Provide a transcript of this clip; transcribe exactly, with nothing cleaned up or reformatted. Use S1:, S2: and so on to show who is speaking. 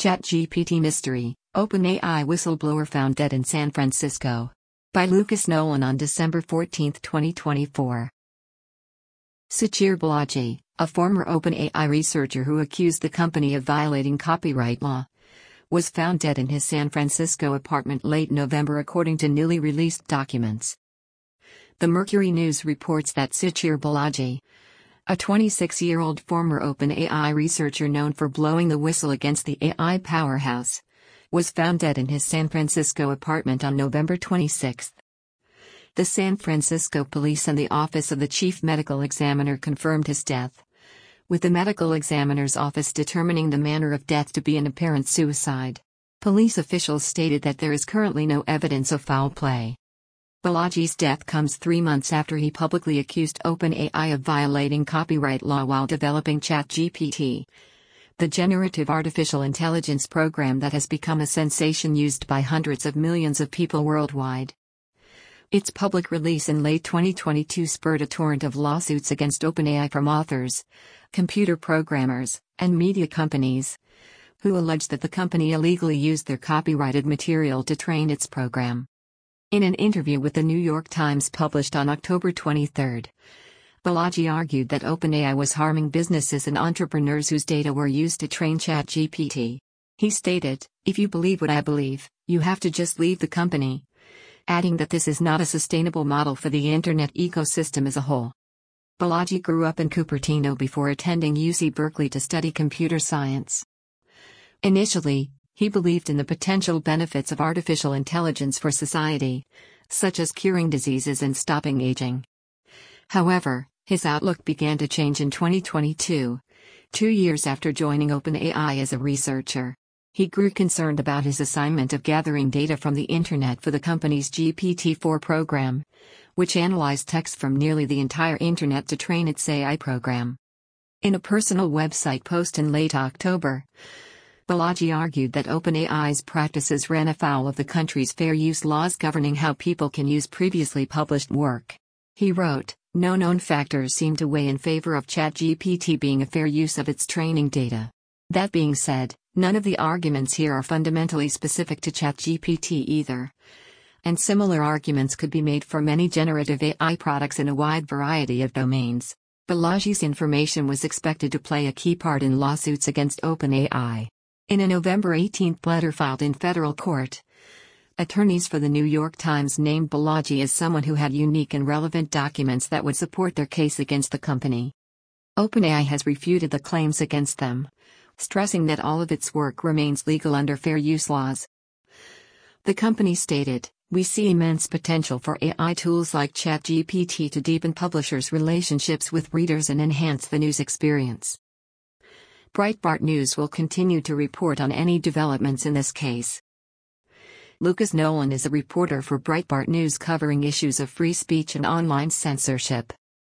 S1: ChatGPT Mystery, OpenAI Whistleblower Found Dead in San Francisco. By Lucas Nolan on December fourteenth, twenty twenty-four. Sudhir Balaji, a former OpenAI researcher who accused the company of violating copyright law, was found dead in his San Francisco apartment late November according to newly released documents. The Mercury News reports that Sudhir Balaji, a twenty-six-year-old former OpenAI researcher known for blowing the whistle against the A I powerhouse, was found dead in his San Francisco apartment on November twenty-sixth. The San Francisco Police and the Office of the Chief Medical Examiner confirmed his death, with the medical examiner's office determining the manner of death to be an apparent suicide. Police officials stated that there is currently no evidence of foul play. Balaji's death comes three months after he publicly accused OpenAI of violating copyright law while developing ChatGPT, the generative artificial intelligence program that has become a sensation used by hundreds of millions of people worldwide. Its public release in late twenty twenty-two spurred a torrent of lawsuits against OpenAI from authors, computer programmers, and media companies, who alleged that the company illegally used their copyrighted material to train its program. In an interview with the New York Times published on October twenty-third, Balaji argued that OpenAI was harming businesses and entrepreneurs whose data were used to train ChatGPT. He stated, "If you believe what I believe, you have to just leave the company," adding that this is not a sustainable model for the internet ecosystem as a whole. Balaji grew up in Cupertino before attending U C Berkeley to study computer science. Initially, he believed in the potential benefits of artificial intelligence for society, such as curing diseases and stopping aging. However, his outlook began to change in twenty twenty-two, two years after joining OpenAI as a researcher. He grew concerned about his assignment of gathering data from the internet for the company's G P T four program, which analyzed text from nearly the entire internet to train its A I program. In a personal website post in late October, Balaji argued that OpenAI's practices ran afoul of the country's fair use laws governing how people can use previously published work. He wrote, "No known factors seem to weigh in favor of ChatGPT being a fair use of its training data. That being said, none of the arguments here are fundamentally specific to ChatGPT either, and similar arguments could be made for many generative A I products in a wide variety of domains." Balaji's information was expected to play a key part in lawsuits against OpenAI. In a November eighteenth letter filed in federal court, attorneys for the New York Times named Balaji as someone who had unique and relevant documents that would support their case against the company. OpenAI has refuted the claims against them, stressing that all of its work remains legal under fair use laws. The company stated, "We see immense potential for A I tools like ChatGPT to deepen publishers' relationships with readers and enhance the news experience." Breitbart News will continue to report on any developments in this case. Lucas Nolan is a reporter for Breitbart News covering issues of free speech and online censorship.